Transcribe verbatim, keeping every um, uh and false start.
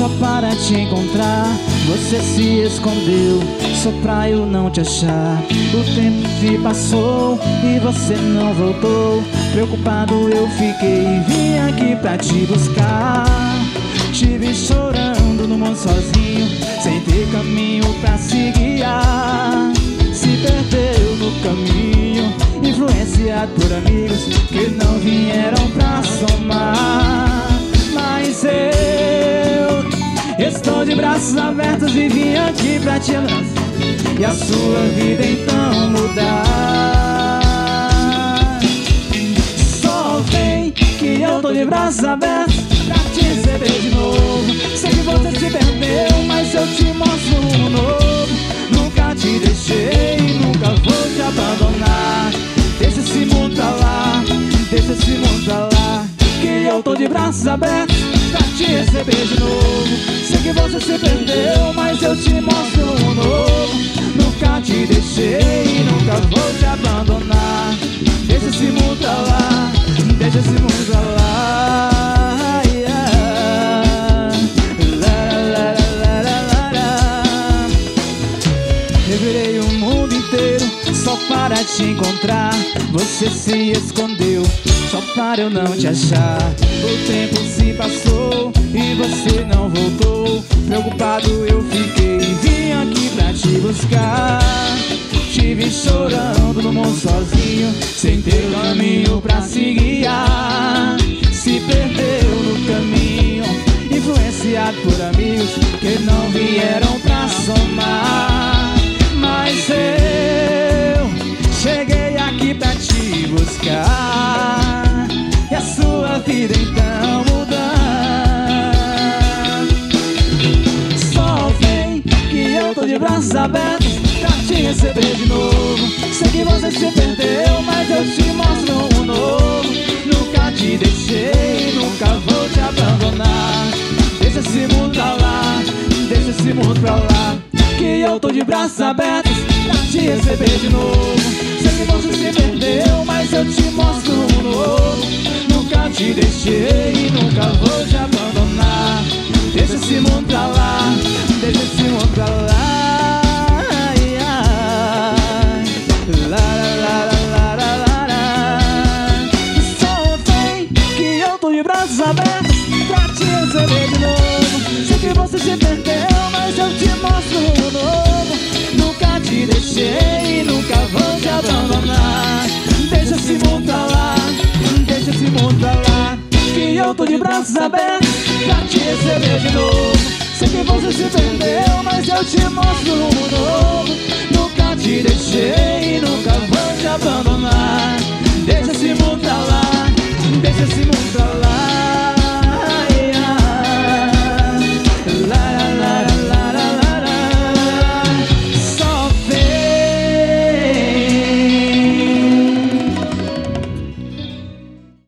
só para te encontrar. Você se escondeu só pra eu não te achar. O tempo se passou e você não voltou. Preocupado eu fiquei e vim aqui pra te buscar. Te vi chorando no mundo sozinho, sem ter caminho pra se guiar. Se perdeu no caminho, influenciado por amigos que não vieram pra somar. Mas eu estou de braços abertos e vim aqui pra te abraçar e a sua vida então mudar. Só vem que eu tô de braços abertos pra te receber de novo. Sei que você se perdeu, mas eu te mostro um novo. Nunca te deixei, nunca vou te abandonar. Deixa esse mundo pra lá, deixa esse mundo pra lá, que eu tô de braços abertos pra te receber de novo. Sei que você se perdeu, mas eu te mostro um novo. Nunca te deixei, nunca vou te abandonar. Deixa esse mundo pra lá, deixa esse mundo pra lá. Revirei o mundo inteiro só para te encontrar. Você se escondeu só para eu não te achar. O tempo se passou e você não voltou. Preocupado eu fiquei e vim aqui pra te buscar. Te vi chorando no mundo sozinho, sem ter caminho pra se guiar. Se perdeu no caminho, influenciado por amigos que não vieram pra somar. Mas eu cheguei aqui pra te buscar e a sua vida então mudar. Só vem que eu tô de braços abertos pra te receber de novo. Sei que você se perdeu, mas eu te mostro um novo. Nunca te deixei, nunca vou te abandonar. Deixa esse mundo pra lá, deixa esse mundo pra lá, que eu tô de braços abertos pra te receber de novo. Sei que você se perdeu, mas eu te mostro um novo. Nunca te deixei, nunca vou te abandonar. Deixa esse mundo pra lá, deixa esse mundo pra lá. Ai, ai. Lá, lá, lá, lá, lá, lá, lá. Só vem que eu tô de braços abertos pra te receber de novo. Sei que você se perdeu, mas eu te mostro um novo. Nunca te deixei, nunca vou te abandonar. Deixa esse mundo pra lá, deixa esse mundo pra lá, que eu tô de braços abertos pra te receber de novo. Sei que você se perdeu, mas eu te mostro um novo. Nunca te deixei, nunca vou te abandonar. Deixa esse mundo pra lá, deixa esse mundo